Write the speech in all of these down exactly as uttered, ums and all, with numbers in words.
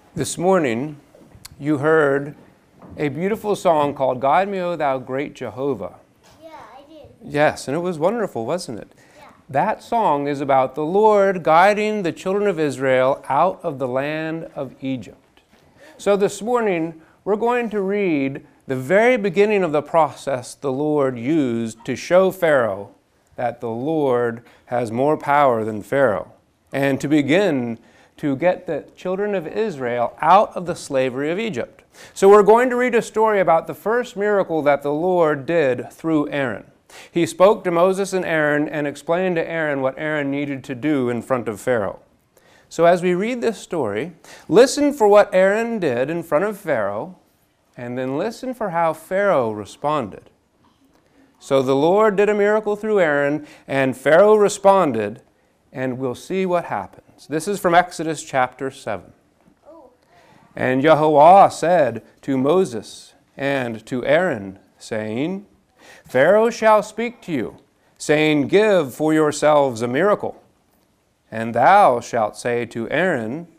This morning, you heard a beautiful song called "Guide Me, O Thou Great Jehovah." Yeah, I did. Yes, and it was wonderful, wasn't it? Yeah. That song is about the Lord guiding the children of Israel out of the land of Egypt. So this morning, we're going to read the very beginning of the process the Lord used to show Pharaoh that the Lord has more power than Pharaoh, and to begin to get the children of Israel out of the slavery of Egypt. So we're going to read a story about the first miracle that the Lord did through Aaron. He spoke to Moses and Aaron and explained to Aaron what Aaron needed to do in front of Pharaoh. So as we read this story, listen for what Aaron did in front of Pharaoh, and then listen for how Pharaoh responded. So the Lord did a miracle through Aaron, and Pharaoh responded, and we'll see what happens. This is from Exodus chapter seven. Oh. And Yahweh said to Moses and to Aaron, saying, Pharaoh shall speak to you, saying, Give for yourselves a miracle. And thou shalt say to Aaron,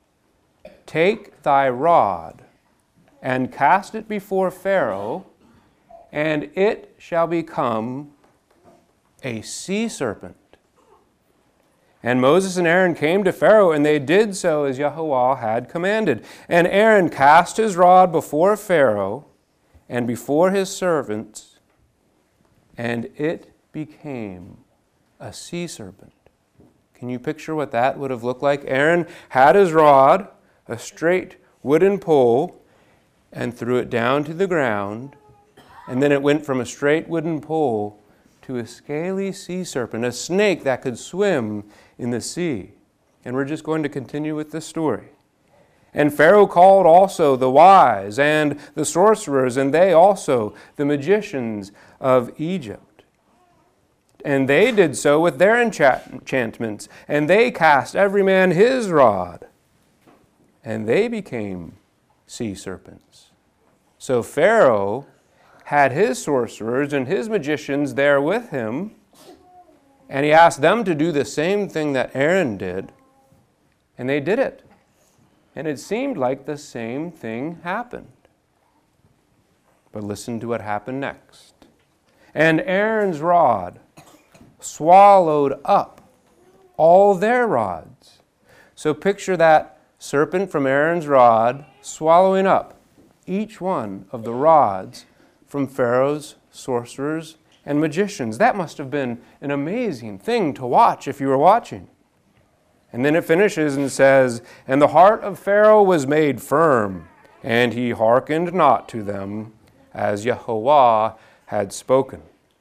Take thy rod, and cast it before Pharaoh, and it shall become a sea serpent. And Moses and Aaron came to Pharaoh, and they did so as Yahweh had commanded. And Aaron cast his rod before Pharaoh and before his servants, and it became a sea serpent. Can you picture what that would have looked like? Aaron had his rod, a straight wooden pole, and threw it down to the ground, and then it went from a straight wooden pole to a scaly sea serpent, a snake that could swim in the sea. And we're just going to continue with this story. And Pharaoh called also the wise and the sorcerers, and they also, the magicians of Egypt. And they did so with their enchantments, and they cast every man his rod, and they became sea serpents. So Pharaoh had his sorcerers and his magicians there with him, and he asked them to do the same thing that Aaron did, and they did it. And it seemed like the same thing happened. But listen to what happened next. And Aaron's rod swallowed up all their rods. So picture that serpent from Aaron's rod swallowing up each one of the rods from Pharaoh's sorcerers and magicians. That must have been an amazing thing to watch if you were watching. And then it finishes and says, And the heart of Pharaoh was made firm, and he hearkened not to them, as Yahweh had spoken.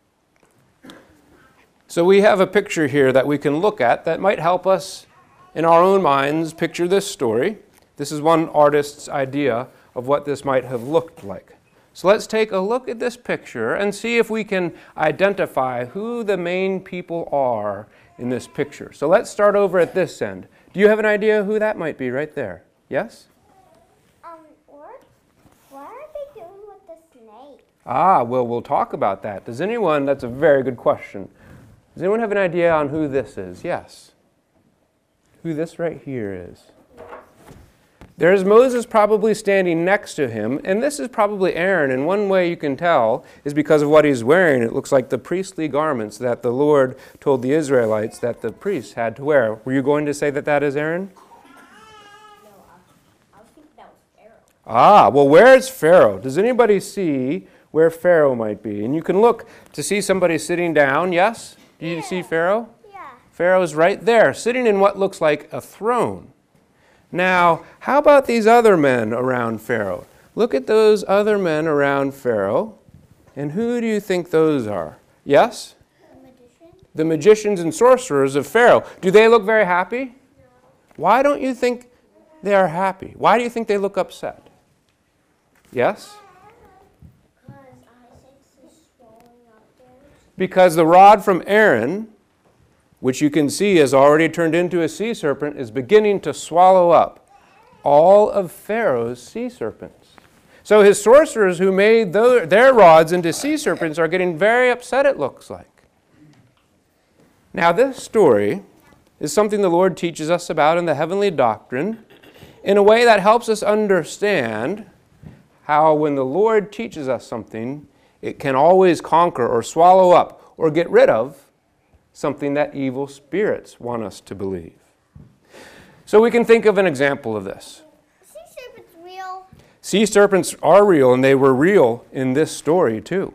So we have a picture here that we can look at that might help us in our own minds picture this story. This is one artist's idea of what this might have looked like. So let's take a look at this picture and see if we can identify who the main people are in this picture. So let's start over at this end. Do you have an idea who that might be right there? Yes? Um, what? What are they doing with the snake? Ah, well, we'll talk about that. Does anyone, that's a very good question. Does anyone have an idea on who this is? Yes. Who this right here is? There's Moses probably standing next to him, and this is probably Aaron, and one way you can tell is because of what he's wearing. It looks like the priestly garments that the Lord told the Israelites that the priests had to wear. Were you going to say that that is Aaron? No, I, I think that was Pharaoh. Ah, well, where's Pharaoh? Does anybody see where Pharaoh might be? And you can look to see somebody sitting down, yes? Do you Yeah. see Pharaoh? Yeah. Pharaoh's right there, sitting in what looks like a throne. Now, how about these other men around Pharaoh? Look at those other men around Pharaoh. And who do you think those are? Yes? The magician? The magicians and sorcerers of Pharaoh. Do they look very happy? No. Why don't you think they are happy? Why do you think they look upset? Yes? Because Isaac is swallowing up theirs. Because the rod from Aaron, which you can see has already turned into a sea serpent, is beginning to swallow up all of Pharaoh's sea serpents. So his sorcerers who made their rods into sea serpents are getting very upset, it looks like. Now this story is something the Lord teaches us about in the heavenly doctrine, in a way that helps us understand how when the Lord teaches us something, it can always conquer or swallow up or get rid of something that evil spirits want us to believe. So we can think of an example of this. Sea serpents real? Sea serpents are real, and they were real in this story too.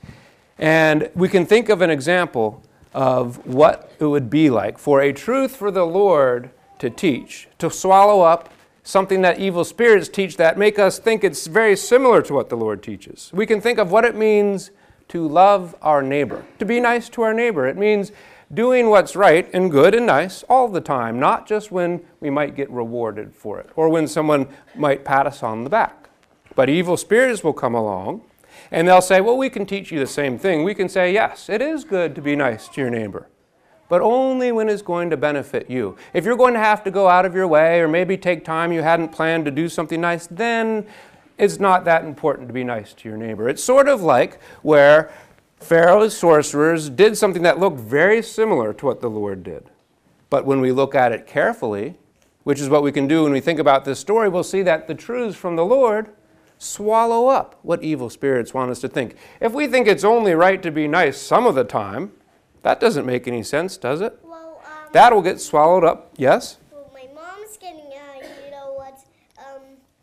And we can think of an example of what it would be like for a truth for the Lord to teach, to swallow up something that evil spirits teach that make us think it's very similar to what the Lord teaches. We can think of what it means to love our neighbor, to be nice to our neighbor. It means doing what's right and good and nice all the time, not just when we might get rewarded for it or when someone might pat us on the back. But evil spirits will come along and they'll say, well, we can teach you the same thing. We can say, yes, it is good to be nice to your neighbor, but only when it's going to benefit you. If you're going to have to go out of your way or maybe take time you hadn't planned to do something nice, then it's not that important to be nice to your neighbor. It's sort of like where Pharaoh's sorcerers did something that looked very similar to what the Lord did. But when we look at it carefully, which is what we can do when we think about this story, we'll see that the truths from the Lord swallow up what evil spirits want us to think. If we think it's only right to be nice some of the time, that doesn't make any sense, does it? Well, um, that will get swallowed up. Yes? Well, my mom's getting, uh, you know what, um,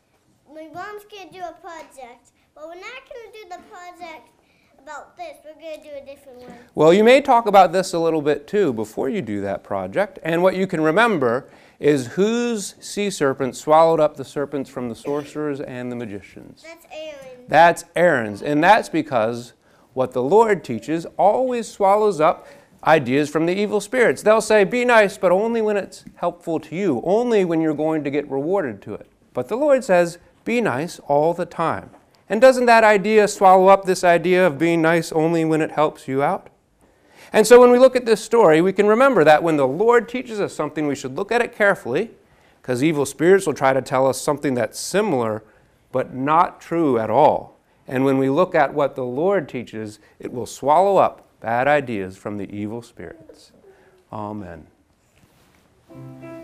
my mom's going to do a project. But we're not going to do the project about this. We're going to do a different one. Well, you may talk about this a little bit too before you do that project. And what you can remember is whose sea serpent swallowed up the serpents from the sorcerers and the magicians? That's Aaron. That's Aaron's. And that's because what the Lord teaches always swallows up ideas from the evil spirits. They'll say, be nice, but only when it's helpful to you, only when you're going to get rewarded to it. But the Lord says, be nice all the time. And doesn't that idea swallow up this idea of being nice only when it helps you out? And so when we look at this story, we can remember that when the Lord teaches us something, we should look at it carefully, because evil spirits will try to tell us something that's similar, but not true at all. And when we look at what the Lord teaches, it will swallow up bad ideas from the evil spirits. Amen.